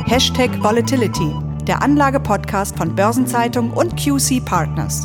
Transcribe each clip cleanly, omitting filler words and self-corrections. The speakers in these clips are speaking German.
#Volatility, der Anlage-Podcast von Börsenzeitung und QC Partners.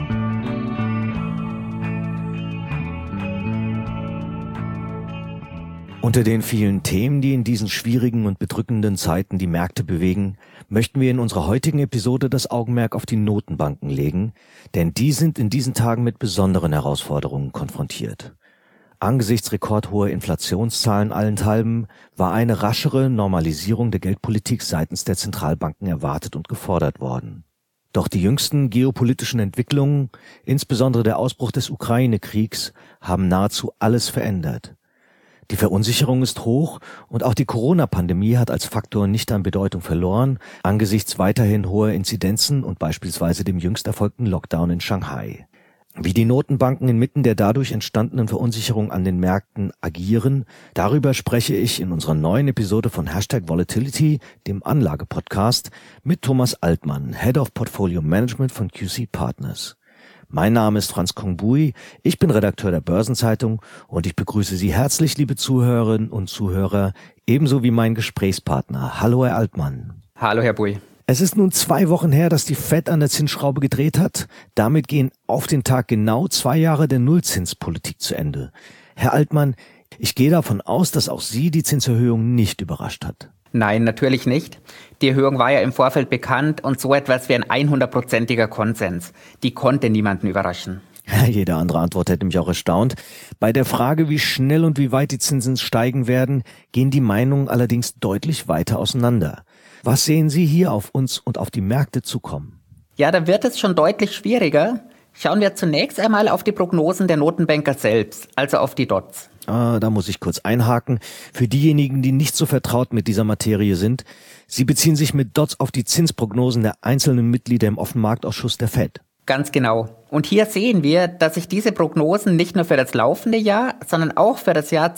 Unter den vielen Themen, die in diesen schwierigen und bedrückenden Zeiten die Märkte bewegen, möchten wir in unserer heutigen Episode das Augenmerk auf die Notenbanken legen, denn die sind in diesen Tagen mit besonderen Herausforderungen konfrontiert. Angesichts rekordhoher Inflationszahlen allenthalben war eine raschere Normalisierung der Geldpolitik seitens der Zentralbanken erwartet und gefordert worden. Doch die jüngsten geopolitischen Entwicklungen, insbesondere der Ausbruch des Ukraine-Kriegs, haben nahezu alles verändert. Die Verunsicherung ist hoch und auch die Corona-Pandemie hat als Faktor nicht an Bedeutung verloren, angesichts weiterhin hoher Inzidenzen und beispielsweise dem jüngst erfolgten Lockdown in Shanghai. Wie die Notenbanken inmitten der dadurch entstandenen Verunsicherung an den Märkten agieren, darüber spreche ich in unserer neuen Episode von #Volatility, dem Anlage-Podcast, mit Thomas Altmann, Head of Portfolio Management von QC Partners. Mein Name ist Franz Kongbui, ich bin Redakteur der Börsenzeitung und ich begrüße Sie herzlich, liebe Zuhörerinnen und Zuhörer, ebenso wie meinen Gesprächspartner. Hallo, Herr Altmann. Hallo, Herr Bui. Es ist nun 2 Wochen her, dass die Fed an der Zinsschraube gedreht hat. Damit gehen auf den Tag genau 2 Jahre der Nullzinspolitik zu Ende. Herr Altmann, ich gehe davon aus, dass auch Sie die Zinserhöhung nicht überrascht hat. Nein, natürlich nicht. Die Erhöhung war ja im Vorfeld bekannt und so etwas wie ein 100%iger Konsens. Die konnte niemanden überraschen. Jede andere Antwort hätte mich auch erstaunt. Bei der Frage, wie schnell und wie weit die Zinsen steigen werden, gehen die Meinungen allerdings deutlich weiter auseinander. Was sehen Sie hier auf uns und auf die Märkte zukommen? Ja, da wird es schon deutlich schwieriger. Schauen wir zunächst einmal auf die Prognosen der Notenbanker selbst, also auf die DOTs. Da muss ich kurz einhaken. Für diejenigen, die nicht so vertraut mit dieser Materie sind, Sie beziehen sich mit DOTs auf die Zinsprognosen der einzelnen Mitglieder im Offenmarktausschuss der Fed. Ganz genau. Und hier sehen wir, dass sich diese Prognosen nicht nur für das laufende Jahr, sondern auch für das Jahr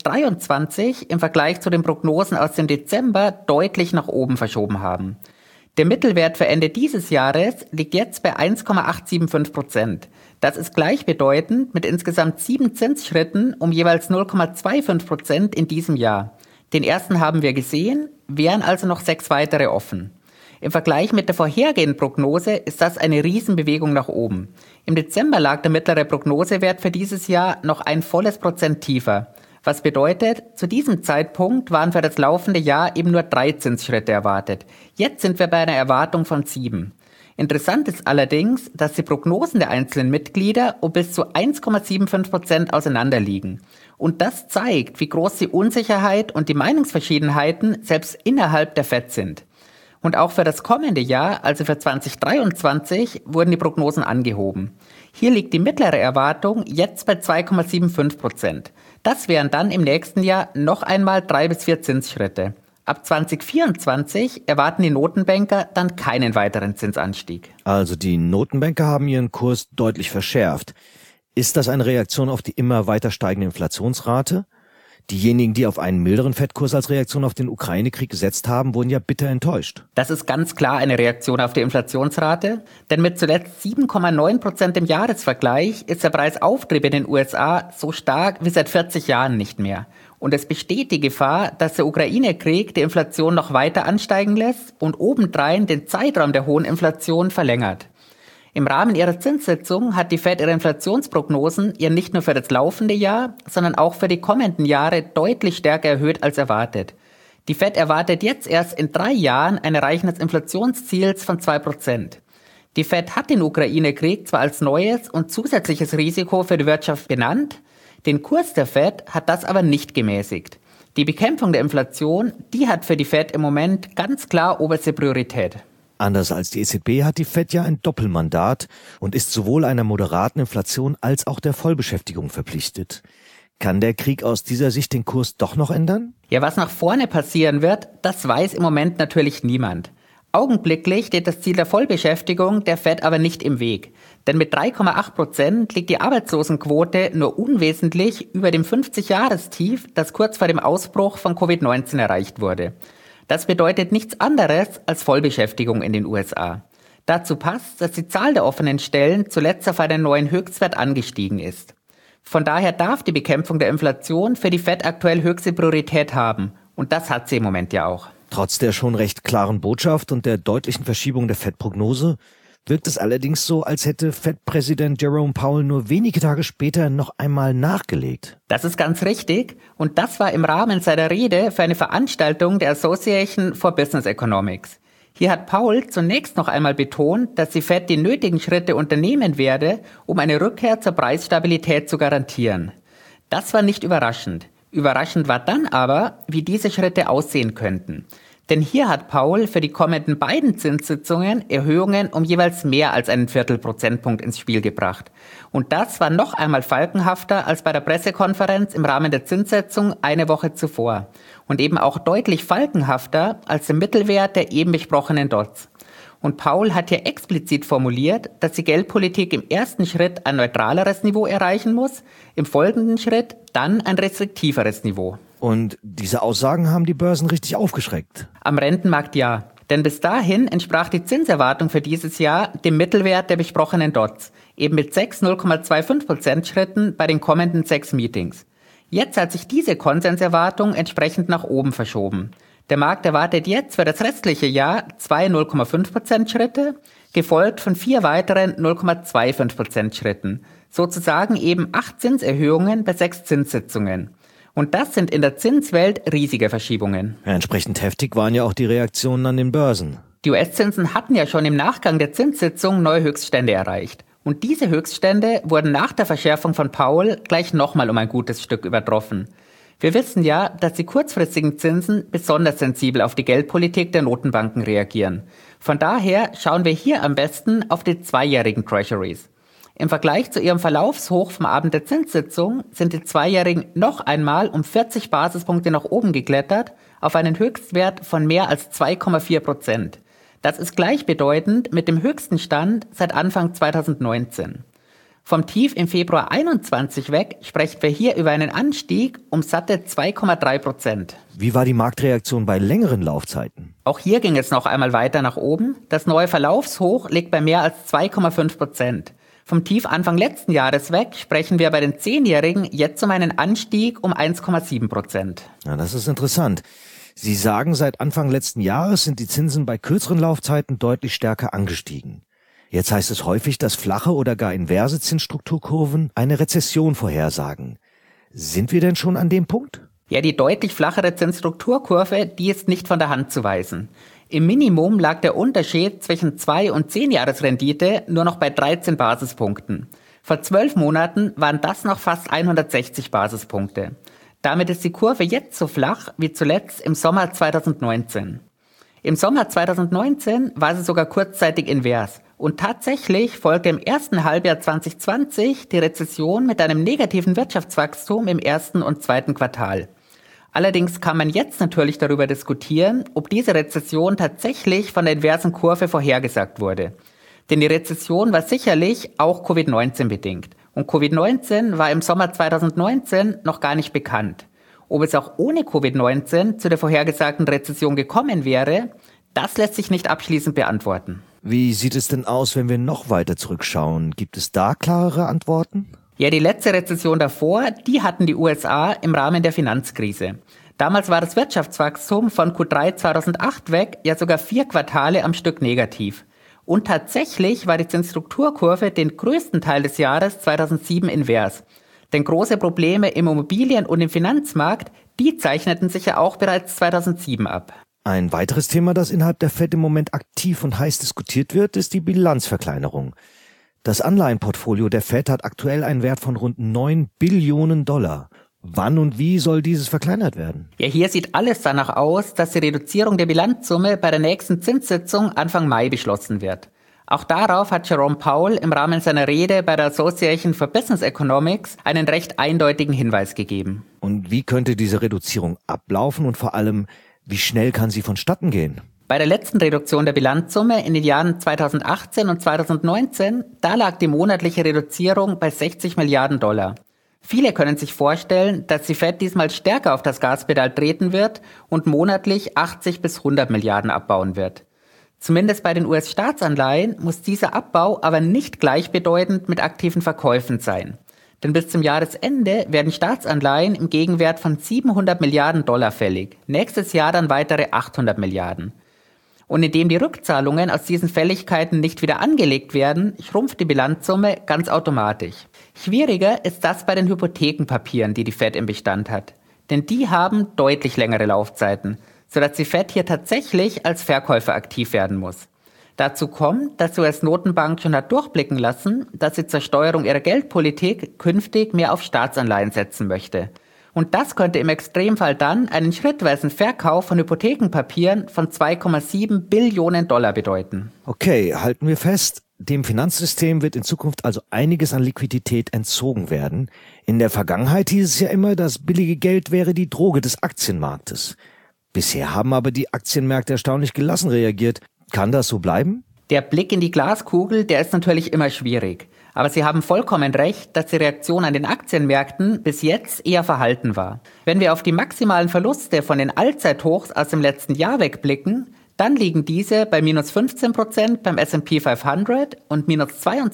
2023 im Vergleich zu den Prognosen aus dem Dezember deutlich nach oben verschoben haben. Der Mittelwert für Ende dieses Jahres liegt jetzt bei 1,875%. Das ist gleichbedeutend mit insgesamt 7 Zinsschritten um jeweils 0,25% in diesem Jahr. Den ersten haben wir gesehen, wären also noch 6 weitere offen. Im Vergleich mit der vorhergehenden Prognose ist das eine Riesenbewegung nach oben. Im Dezember lag der mittlere Prognosewert für dieses Jahr noch ein volles Prozent tiefer. Was bedeutet, zu diesem Zeitpunkt waren für das laufende Jahr eben nur 3 Zinsschritte erwartet. Jetzt sind wir bei einer Erwartung von 7. Interessant ist allerdings, dass die Prognosen der einzelnen Mitglieder um bis zu 1,75% auseinanderliegen. Und das zeigt, wie groß die Unsicherheit und die Meinungsverschiedenheiten selbst innerhalb der Fed sind. Und auch für das kommende Jahr, also für 2023, wurden die Prognosen angehoben. Hier liegt die mittlere Erwartung jetzt bei 2,75%. Das wären dann im nächsten Jahr noch einmal 3 bis 4 Zinsschritte. Ab 2024 erwarten die Notenbanker dann keinen weiteren Zinsanstieg. Also die Notenbanker haben ihren Kurs deutlich verschärft. Ist das eine Reaktion auf die immer weiter steigende Inflationsrate? Diejenigen, die auf einen milderen Fed-Kurs als Reaktion auf den Ukraine-Krieg gesetzt haben, wurden ja bitter enttäuscht. Das ist ganz klar eine Reaktion auf die Inflationsrate, denn mit zuletzt 7,9% im Jahresvergleich ist der Preisauftrieb in den USA so stark wie seit 40 Jahren nicht mehr. Und es besteht die Gefahr, dass der Ukraine-Krieg die Inflation noch weiter ansteigen lässt und obendrein den Zeitraum der hohen Inflation verlängert. Im Rahmen ihrer Zinssitzung hat die Fed ihre Inflationsprognosen ja nicht nur für das laufende Jahr, sondern auch für die kommenden Jahre deutlich stärker erhöht als erwartet. Die Fed erwartet jetzt erst in 3 Jahren ein Erreichen des Inflationsziels von 2%. Die Fed hat den Ukraine-Krieg zwar als neues und zusätzliches Risiko für die Wirtschaft benannt, den Kurs der Fed hat das aber nicht gemäßigt. Die Bekämpfung der Inflation, die hat für die Fed im Moment ganz klar oberste Priorität. Anders als die EZB hat die Fed ja ein Doppelmandat und ist sowohl einer moderaten Inflation als auch der Vollbeschäftigung verpflichtet. Kann der Krieg aus dieser Sicht den Kurs doch noch ändern? Ja, was nach vorne passieren wird, das weiß im Moment natürlich niemand. Augenblicklich steht das Ziel der Vollbeschäftigung der Fed aber nicht im Weg. Denn mit 3,8% liegt die Arbeitslosenquote nur unwesentlich über dem 50-Jahrestief, das kurz vor dem Ausbruch von Covid-19 erreicht wurde. Das bedeutet nichts anderes als Vollbeschäftigung in den USA. Dazu passt, dass die Zahl der offenen Stellen zuletzt auf einen neuen Höchstwert angestiegen ist. Von daher darf die Bekämpfung der Inflation für die Fed aktuell höchste Priorität haben. Und das hat sie im Moment ja auch. Trotz der schon recht klaren Botschaft und der deutlichen Verschiebung der Fed-Prognose wirkt es allerdings so, als hätte Fed-Präsident Jerome Powell nur wenige Tage später noch einmal nachgelegt. Das ist ganz richtig und das war im Rahmen seiner Rede für eine Veranstaltung der Association for Business Economics. Hier hat Powell zunächst noch einmal betont, dass die Fed die nötigen Schritte unternehmen werde, um eine Rückkehr zur Preisstabilität zu garantieren. Das war nicht überraschend. Überraschend war dann aber, wie diese Schritte aussehen könnten. Denn hier hat Powell für die kommenden beiden Zinssitzungen Erhöhungen um jeweils mehr als einen Viertelprozentpunkt ins Spiel gebracht. Und das war noch einmal falkenhafter als bei der Pressekonferenz im Rahmen der Zinssetzung eine Woche zuvor. Und eben auch deutlich falkenhafter als der Mittelwert der eben besprochenen Dots. Und Powell hat hier explizit formuliert, dass die Geldpolitik im ersten Schritt ein neutraleres Niveau erreichen muss, im folgenden Schritt dann ein restriktiveres Niveau. Und diese Aussagen haben die Börsen richtig aufgeschreckt. Am Rentenmarkt ja. Denn bis dahin entsprach die Zinserwartung für dieses Jahr dem Mittelwert der besprochenen Dots, eben mit 6 0,25% Schritten bei den kommenden 6 Meetings. Jetzt hat sich diese Konsenserwartung entsprechend nach oben verschoben. Der Markt erwartet jetzt für das restliche Jahr 2 0,5% Schritte, gefolgt von 4 weiteren 0,25% Schritten. Sozusagen eben 8 Zinserhöhungen bei 6 Zinssitzungen. Und das sind in der Zinswelt riesige Verschiebungen. Ja, entsprechend heftig waren ja auch die Reaktionen an den Börsen. Die US-Zinsen hatten ja schon im Nachgang der Zinssitzung neue Höchststände erreicht. Und diese Höchststände wurden nach der Verschärfung von Powell gleich nochmal um ein gutes Stück übertroffen. Wir wissen ja, dass die kurzfristigen Zinsen besonders sensibel auf die Geldpolitik der Notenbanken reagieren. Von daher schauen wir hier am besten auf die 2-jährigen Treasuries. Im Vergleich zu ihrem Verlaufshoch vom Abend der Zinssitzung sind die 2-jährigen noch einmal um 40 Basispunkte nach oben geklettert, auf einen Höchstwert von mehr als 2,4%. Das ist gleichbedeutend mit dem höchsten Stand seit Anfang 2019. Vom Tief im Februar 21 weg sprechen wir hier über einen Anstieg um satte 2,3%. Wie war die Marktreaktion bei längeren Laufzeiten? Auch hier ging es noch einmal weiter nach oben. Das neue Verlaufshoch liegt bei mehr als 2,5%. Vom Tief Anfang letzten Jahres weg sprechen wir bei den 10-Jährigen jetzt um einen Anstieg um 1,7%. Ja, das ist interessant. Sie sagen, seit Anfang letzten Jahres sind die Zinsen bei kürzeren Laufzeiten deutlich stärker angestiegen. Jetzt heißt es häufig, dass flache oder gar inverse Zinsstrukturkurven eine Rezession vorhersagen. Sind wir denn schon an dem Punkt? Ja, die deutlich flachere Zinsstrukturkurve, die ist nicht von der Hand zu weisen. Im Minimum lag der Unterschied zwischen 2- und 10-Jahres-Rendite nur noch bei 13 Basispunkten. Vor 12 Monaten waren das noch fast 160 Basispunkte. Damit ist die Kurve jetzt so flach wie zuletzt im Sommer 2019. Im Sommer 2019 war sie sogar kurzzeitig invers. Und tatsächlich folgte im ersten Halbjahr 2020 die Rezession mit einem negativen Wirtschaftswachstum im ersten und zweiten Quartal. Allerdings kann man jetzt natürlich darüber diskutieren, ob diese Rezession tatsächlich von der inversen Kurve vorhergesagt wurde. Denn die Rezession war sicherlich auch Covid-19 bedingt. Und Covid-19 war im Sommer 2019 noch gar nicht bekannt. Ob es auch ohne Covid-19 zu der vorhergesagten Rezession gekommen wäre, das lässt sich nicht abschließend beantworten. Wie sieht es denn aus, wenn wir noch weiter zurückschauen? Gibt es da klarere Antworten? Ja, die letzte Rezession davor, die hatten die USA im Rahmen der Finanzkrise. Damals war das Wirtschaftswachstum von Q3 2008 weg ja sogar 4 Quartale am Stück negativ. Und tatsächlich war die Zinsstrukturkurve den größten Teil des Jahres 2007 invers. Denn große Probleme im Immobilien- und im Finanzmarkt, die zeichneten sich ja auch bereits 2007 ab. Ein weiteres Thema, das innerhalb der Fed im Moment aktiv und heiß diskutiert wird, ist die Bilanzverkleinerung. Das Anleihenportfolio der Fed hat aktuell einen Wert von rund 9 Billionen $. Wann und wie soll dieses verkleinert werden? Ja, hier sieht alles danach aus, dass die Reduzierung der Bilanzsumme bei der nächsten Zinssitzung Anfang Mai beschlossen wird. Auch darauf hat Jerome Powell im Rahmen seiner Rede bei der Association for Business Economics einen recht eindeutigen Hinweis gegeben. Und wie könnte diese Reduzierung ablaufen und vor allem, wie schnell kann sie vonstatten gehen? Bei der letzten Reduktion der Bilanzsumme in den Jahren 2018 und 2019, da lag die monatliche Reduzierung bei 60 Milliarden $. Viele können sich vorstellen, dass die Fed diesmal stärker auf das Gaspedal treten wird und monatlich 80 bis 100 Milliarden abbauen wird. Zumindest bei den US-Staatsanleihen muss dieser Abbau aber nicht gleichbedeutend mit aktiven Verkäufen sein. Denn bis zum Jahresende werden Staatsanleihen im Gegenwert von 700 Milliarden Dollar fällig. Nächstes Jahr dann weitere 800 Milliarden. Und indem die Rückzahlungen aus diesen Fälligkeiten nicht wieder angelegt werden, schrumpft die Bilanzsumme ganz automatisch. Schwieriger ist das bei den Hypothekenpapieren, die Fed im Bestand hat. Denn die haben deutlich längere Laufzeiten, sodass die Fed hier tatsächlich als Verkäufer aktiv werden muss. Dazu kommt, dass die US-Notenbank schon hat durchblicken lassen, dass sie zur Steuerung ihrer Geldpolitik künftig mehr auf Staatsanleihen setzen möchte. Und das könnte im Extremfall dann einen schrittweisen Verkauf von Hypothekenpapieren von 2,7 Billionen Dollar bedeuten. Okay, halten wir fest, dem Finanzsystem wird in Zukunft also einiges an Liquidität entzogen werden. In der Vergangenheit hieß es ja immer, das billige Geld wäre die Droge des Aktienmarktes. Bisher haben aber die Aktienmärkte erstaunlich gelassen reagiert. Kann das so bleiben? Der Blick in die Glaskugel, der ist natürlich immer schwierig. Aber Sie haben vollkommen recht, dass die Reaktion an den Aktienmärkten bis jetzt eher verhalten war. Wenn wir auf die maximalen Verluste von den Allzeithochs aus dem letzten Jahr wegblicken, dann liegen diese bei minus 15% beim S&P 500 und minus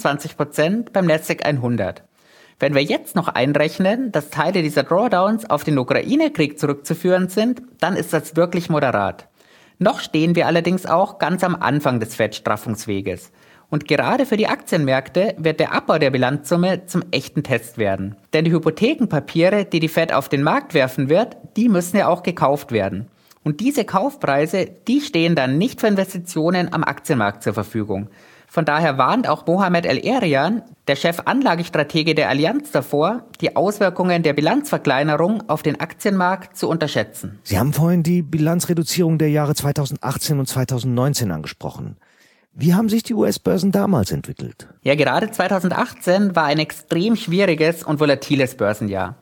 22% beim Nasdaq 100. Wenn wir jetzt noch einrechnen, dass Teile dieser Drawdowns auf den Ukraine-Krieg zurückzuführen sind, dann ist das wirklich moderat. Noch stehen wir allerdings auch ganz am Anfang des Fed-Straffungsweges. Und gerade für die Aktienmärkte wird der Abbau der Bilanzsumme zum echten Test werden. Denn die Hypothekenpapiere, die Fed auf den Markt werfen wird, die müssen ja auch gekauft werden. Und diese Kaufpreise, die stehen dann nicht für Investitionen am Aktienmarkt zur Verfügung. Von daher warnt auch Mohamed El-Erian, der Chefanlagestratege der Allianz, davor, die Auswirkungen der Bilanzverkleinerung auf den Aktienmarkt zu unterschätzen. Sie haben vorhin die Bilanzreduzierung der Jahre 2018 und 2019 angesprochen. Wie haben sich die US-Börsen damals entwickelt? Ja, gerade 2018 war ein extrem schwieriges und volatiles Börsenjahr.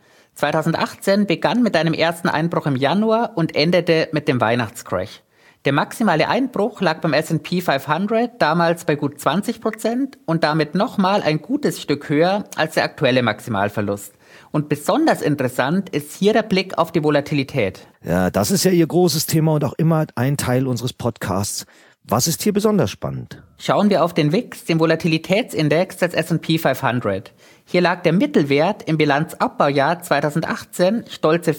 2018 begann mit einem ersten Einbruch im Januar und endete mit dem Weihnachtscrash. Der maximale Einbruch lag beim S&P 500 damals bei gut 20% und damit nochmal ein gutes Stück höher als der aktuelle Maximalverlust. Und besonders interessant ist hier der Blick auf die Volatilität. Ja, das ist ja Ihr großes Thema und auch immer ein Teil unseres Podcasts. Was ist hier besonders spannend? Schauen wir auf den VIX, den Volatilitätsindex des S&P 500. Hier lag der Mittelwert im Bilanzabbaujahr 2018 stolze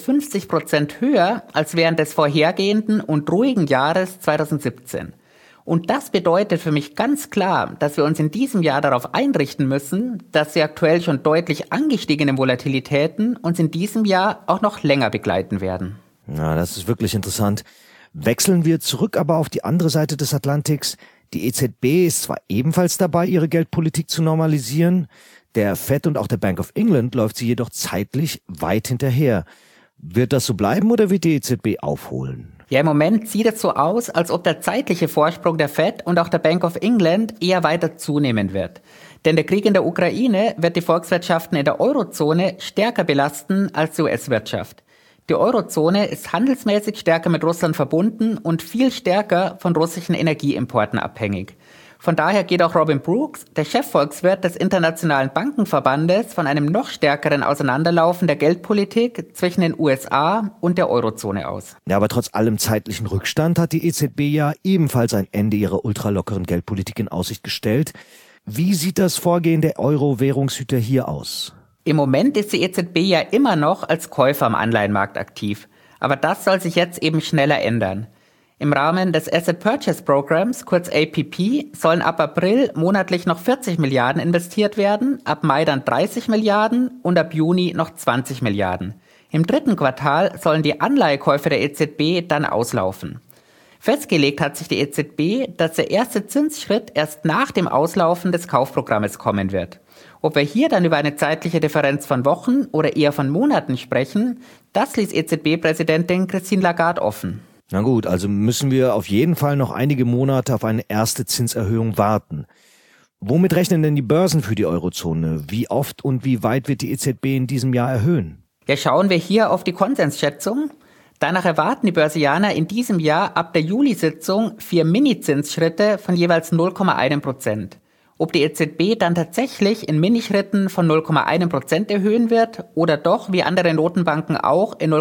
50% höher als während des vorhergehenden und ruhigen Jahres 2017. Und das bedeutet für mich ganz klar, dass wir uns in diesem Jahr darauf einrichten müssen, dass die aktuell schon deutlich angestiegenen Volatilitäten uns in diesem Jahr auch noch länger begleiten werden. Ja, das ist wirklich interessant. Wechseln wir zurück aber auf die andere Seite des Atlantiks. Die EZB ist zwar ebenfalls dabei, ihre Geldpolitik zu normalisieren, der Fed und auch der Bank of England läuft sie jedoch zeitlich weit hinterher. Wird das so bleiben oder wird die EZB aufholen? Ja, im Moment sieht es so aus, als ob der zeitliche Vorsprung der Fed und auch der Bank of England eher weiter zunehmen wird. Denn der Krieg in der Ukraine wird die Volkswirtschaften in der Eurozone stärker belasten als die US-Wirtschaft. Die Eurozone ist handelsmäßig stärker mit Russland verbunden und viel stärker von russischen Energieimporten abhängig. Von daher geht auch Robin Brooks, der Chefvolkswirt des Internationalen Bankenverbandes, von einem noch stärkeren Auseinanderlaufen der Geldpolitik zwischen den USA und der Eurozone aus. Ja, aber trotz allem zeitlichen Rückstand hat die EZB ja ebenfalls ein Ende ihrer ultralockeren Geldpolitik in Aussicht gestellt. Wie sieht das Vorgehen der Euro-Währungshüter hier aus? Im Moment ist die EZB ja immer noch als Käufer am Anleihenmarkt aktiv. Aber das soll sich jetzt eben schneller ändern. Im Rahmen des Asset Purchase Programs, kurz APP, sollen ab April monatlich noch 40 Milliarden investiert werden, ab Mai dann 30 Milliarden und ab Juni noch 20 Milliarden. Im dritten Quartal sollen die Anleihekäufe der EZB dann auslaufen. Festgelegt hat sich die EZB, dass der erste Zinsschritt erst nach dem Auslaufen des Kaufprogrammes kommen wird. Ob wir hier dann über eine zeitliche Differenz von Wochen oder eher von Monaten sprechen, das ließ EZB-Präsidentin Christine Lagarde offen. Na gut, also müssen wir auf jeden Fall noch einige Monate auf eine erste Zinserhöhung warten. Womit rechnen denn die Börsen für die Eurozone? Wie oft und wie weit wird die EZB in diesem Jahr erhöhen? Ja, schauen wir hier auf die Konsensschätzung. Danach erwarten die Börsianer in diesem Jahr ab der Juli-Sitzung 4 Mini-Zinsschritte von jeweils 0,1%. Ob die EZB dann tatsächlich in Minischritten von 0,1% erhöhen wird oder doch wie andere Notenbanken auch in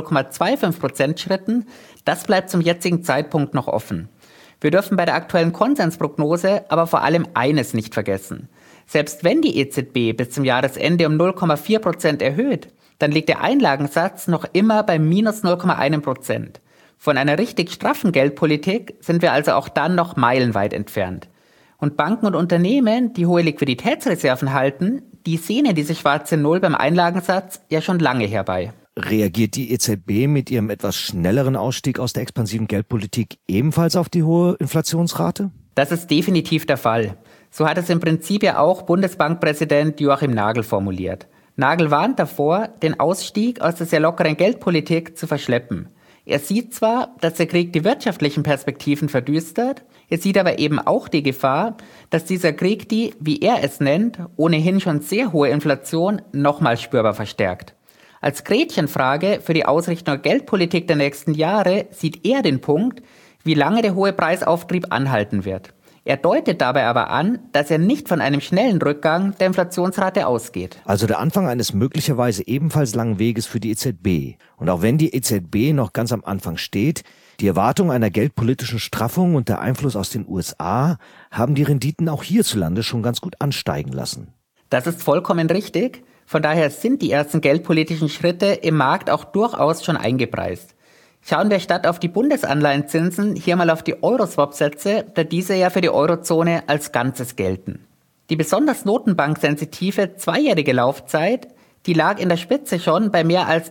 0,25% Schritten, das bleibt zum jetzigen Zeitpunkt noch offen. Wir dürfen bei der aktuellen Konsensprognose aber vor allem eines nicht vergessen. Selbst wenn die EZB bis zum Jahresende um 0,4% erhöht, dann liegt der Einlagensatz noch immer bei minus 0,1%. Von einer richtig straffen Geldpolitik sind wir also auch dann noch meilenweit entfernt. Und Banken und Unternehmen, die hohe Liquiditätsreserven halten, die sehnen diese schwarze Null beim Einlagensatz ja schon lange herbei. Reagiert die EZB mit ihrem etwas schnelleren Ausstieg aus der expansiven Geldpolitik ebenfalls auf die hohe Inflationsrate? Das ist definitiv der Fall. So hat es im Prinzip ja auch Bundesbankpräsident Joachim Nagel formuliert. Nagel warnt davor, den Ausstieg aus der sehr lockeren Geldpolitik zu verschleppen. Er sieht zwar, dass der Krieg die wirtschaftlichen Perspektiven verdüstert, er sieht aber eben auch die Gefahr, dass dieser Krieg die, wie er es nennt, ohnehin schon sehr hohe Inflation nochmal spürbar verstärkt. Als Gretchenfrage für die Ausrichtung der Geldpolitik der nächsten Jahre sieht er den Punkt, wie lange der hohe Preisauftrieb anhalten wird. Er deutet dabei aber an, dass er nicht von einem schnellen Rückgang der Inflationsrate ausgeht. Also der Anfang eines möglicherweise ebenfalls langen Weges für die EZB. Und auch wenn die EZB noch ganz am Anfang steht, die Erwartung einer geldpolitischen Straffung und der Einfluss aus den USA haben die Renditen auch hierzulande schon ganz gut ansteigen lassen. Das ist vollkommen richtig. Von daher sind die ersten geldpolitischen Schritte im Markt auch durchaus schon eingepreist. Schauen wir statt auf die Bundesanleihenzinsen hier mal auf die Euro-Swap-Sätze, da diese ja für die Eurozone als Ganzes gelten. Die besonders notenbanksensitive zweijährige Laufzeit, die lag in der Spitze schon bei mehr als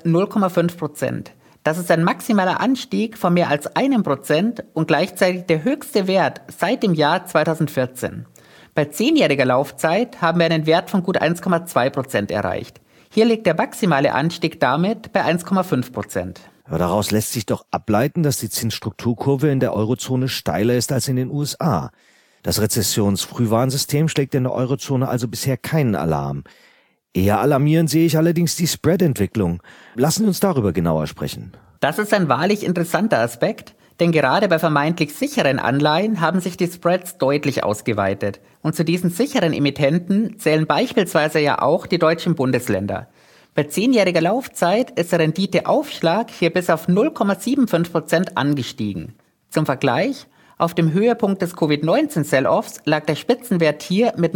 0,5%. Das ist ein maximaler Anstieg von mehr als 1% und gleichzeitig der höchste Wert seit dem Jahr 2014. Bei 10-jähriger Laufzeit haben wir einen Wert von gut 1,2% erreicht. Hier liegt der maximale Anstieg damit bei 1,5%. Aber daraus lässt sich doch ableiten, dass die Zinsstrukturkurve in der Eurozone steiler ist als in den USA. Das Rezessionsfrühwarnsystem schlägt in der Eurozone also bisher keinen Alarm. Eher alarmierend sehe ich allerdings die Spread-Entwicklung. Lassen Sie uns darüber genauer sprechen. Das ist ein wahrlich interessanter Aspekt, denn gerade bei vermeintlich sicheren Anleihen haben sich die Spreads deutlich ausgeweitet. Und zu diesen sicheren Emittenten zählen beispielsweise ja auch die deutschen Bundesländer. Bei 10-jähriger Laufzeit ist der Renditeaufschlag hier bis auf 0,75% angestiegen. Zum Vergleich, auf dem Höhepunkt des Covid-19-Sell-Offs lag der Spitzenwert hier mit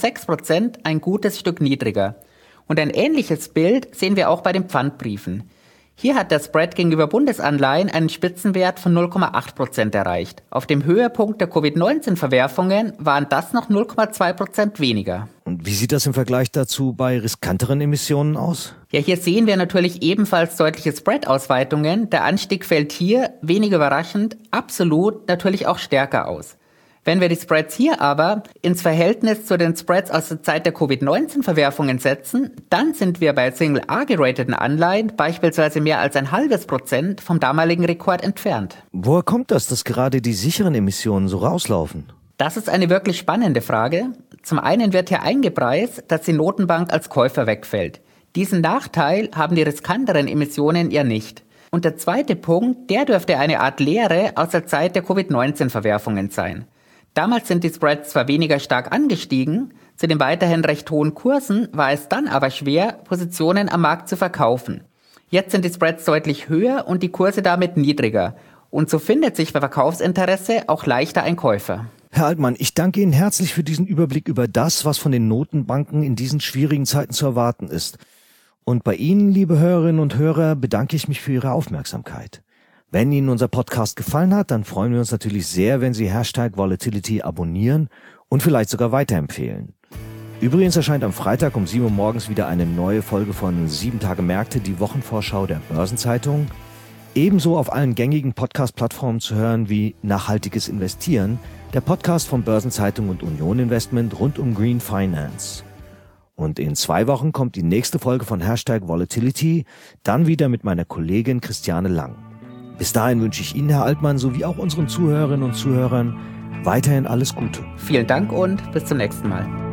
0,6% ein gutes Stück niedriger. Und ein ähnliches Bild sehen wir auch bei den Pfandbriefen. Hier hat der Spread gegenüber Bundesanleihen einen Spitzenwert von 0,8% erreicht. Auf dem Höhepunkt der Covid-19-Verwerfungen waren das noch 0,2% weniger. Und wie sieht das im Vergleich dazu bei riskanteren Emissionen aus? Ja, hier sehen wir natürlich ebenfalls deutliche Spread-Ausweitungen. Der Anstieg fällt hier, wenig überraschend, absolut natürlich auch stärker aus. Wenn wir die Spreads hier aber ins Verhältnis zu den Spreads aus der Zeit der Covid-19-Verwerfungen setzen, dann sind wir bei Single-A-gerateten Anleihen beispielsweise mehr als 0,5% vom damaligen Rekord entfernt. Woher kommt das, dass gerade die sicheren Emissionen so rauslaufen? Das ist eine wirklich spannende Frage. Zum einen wird hier eingepreist, dass die Notenbank als Käufer wegfällt. Diesen Nachteil haben die riskanteren Emissionen ja nicht. Und der zweite Punkt, der dürfte eine Art Lehre aus der Zeit der Covid-19-Verwerfungen sein. Damals sind die Spreads zwar weniger stark angestiegen, zu den weiterhin recht hohen Kursen war es dann aber schwer, Positionen am Markt zu verkaufen. Jetzt sind die Spreads deutlich höher und die Kurse damit niedriger. Und so findet sich bei Verkaufsinteresse auch leichter ein Käufer. Herr Altmann, ich danke Ihnen herzlich für diesen Überblick über das, was von den Notenbanken in diesen schwierigen Zeiten zu erwarten ist. Und bei Ihnen, liebe Hörerinnen und Hörer, bedanke ich mich für Ihre Aufmerksamkeit. Wenn Ihnen unser Podcast gefallen hat, dann freuen wir uns natürlich sehr, wenn Sie #Volatility abonnieren und vielleicht sogar weiterempfehlen. Übrigens erscheint am Freitag um 7 Uhr morgens wieder eine neue Folge von 7 Tage Märkte, die Wochenvorschau der Börsenzeitung. Ebenso auf allen gängigen Podcast-Plattformen zu hören wie Nachhaltiges Investieren, der Podcast von Börsenzeitung und Union Investment rund um Green Finance. Und in 2 Wochen kommt die nächste Folge von #Volatility, dann wieder mit meiner Kollegin Christiane Lang. Bis dahin wünsche ich Ihnen, Herr Altmann, sowie auch unseren Zuhörerinnen und Zuhörern weiterhin alles Gute. Vielen Dank und bis zum nächsten Mal.